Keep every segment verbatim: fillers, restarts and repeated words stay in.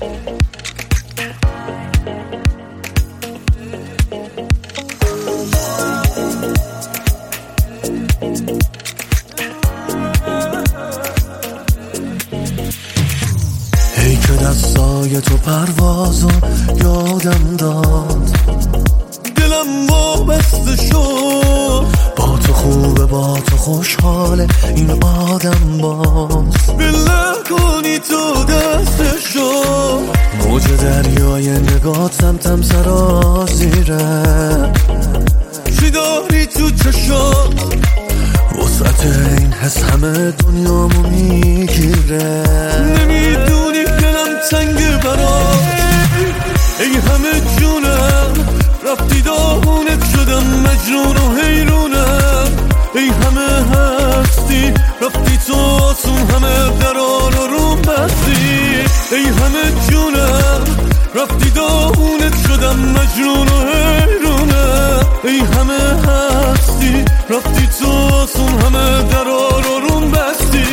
ای که دستای تو پروازو یادم داد، دلم وابسته شد. با تو خوبه، با تو خوشحاله این آدم باز. بله کنی تو دستشو، موج دریای نگات سمتم سرازیره. چی داری تو چشات؟ وسعت این حس همه دنیامو میگیره. نمیدونی دلم تنگ برات، ای همه جونم رفتی داغونت شدم، مجنون و حیرونم. ای همه هستی رفتی تو آسون، همه دران و روم بستی. ای همه جونم رفتی داغونت شدم، مجنون و حیرونم. ای همه هستی رفتی تو آسون، همه دران و روم بستی.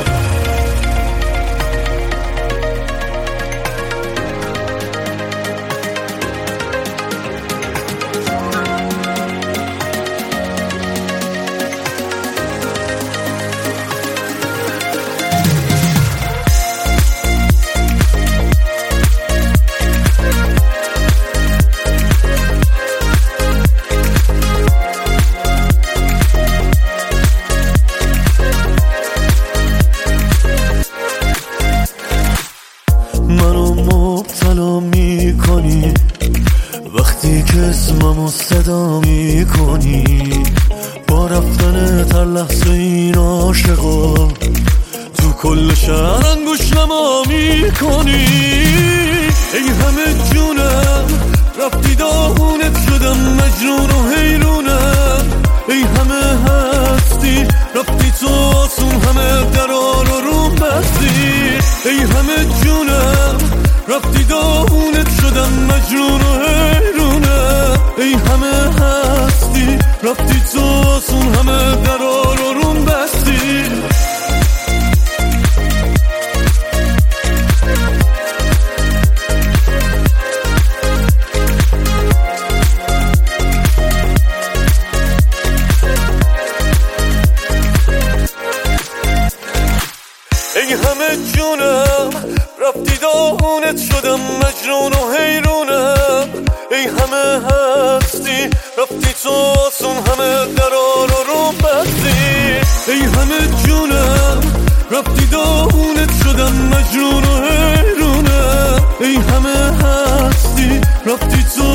منو مبتلا میکنی وقتی که اسممو صدا میکنی. با رفتن هر لحظه این عاشقا تو کل شهر انگوش نما میکنی. ای همه جونم رفتی داغونت شدم، مجنون و حیرونم. ای همه هستی رفتی تو آسون، همه دران و روم بستی. ای همه جونم رفتی داغونت شدم، مجنون و حیرونم. ای همه هستی رفتی تو آسون، همه دران و روم بستی. ای همه جونم رفتی داغونت شدم، مجنون و حیرونم. ای همه هستی رفتی تو آسون، همه دران و روم بستی. ای همه جونم رفتی داغونت شدم، مجنون و حیرونم. ای همه هستی رفتی تو